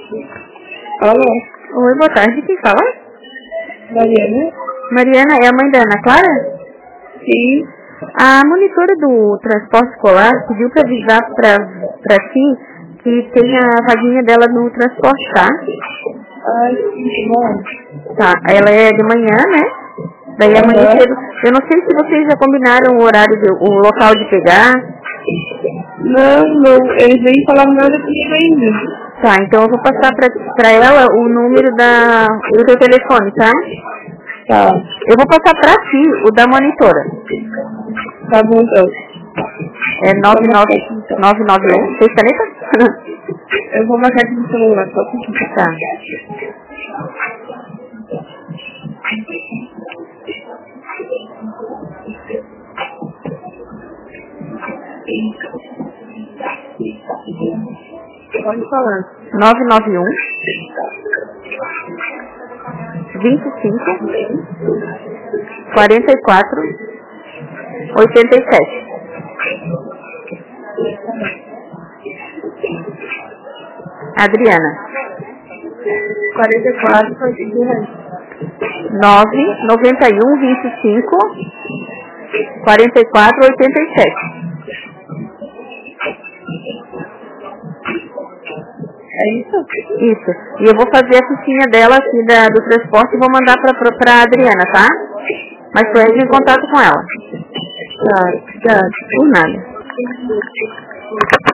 Alô? Oi, boa tarde. Quem fala? Mariana? Mariana, é a mãe da Ana Clara? Sim. A monitora do transporte escolar pediu para avisar para ti que tem a vaguinha dela no transporte, tá? Ai, que bom. Tá, ela é de manhã, né? Daí amanhã cedo. Eu não sei se vocês já combinaram o horário, o local de pegar. Não, eles nem falaram nada comigo ainda. Tá, então eu vou passar pra ela o número do teu telefone, tá? Tá. Eu vou passar pra ti o da monitora. Tá bom, então. É 991. Fez caneta? Eu vou marcar aqui no celular, só um pouquinho. Tá. Pode falar. 991 25 44 87. Adriana. 44, foi de reais. 991 25 44 87. É isso? Isso. E eu vou fazer a fichinha dela aqui do transporte e vou mandar pra Adriana, tá? Mas tu entra em contato com ela. Tá, obrigada. Por nada.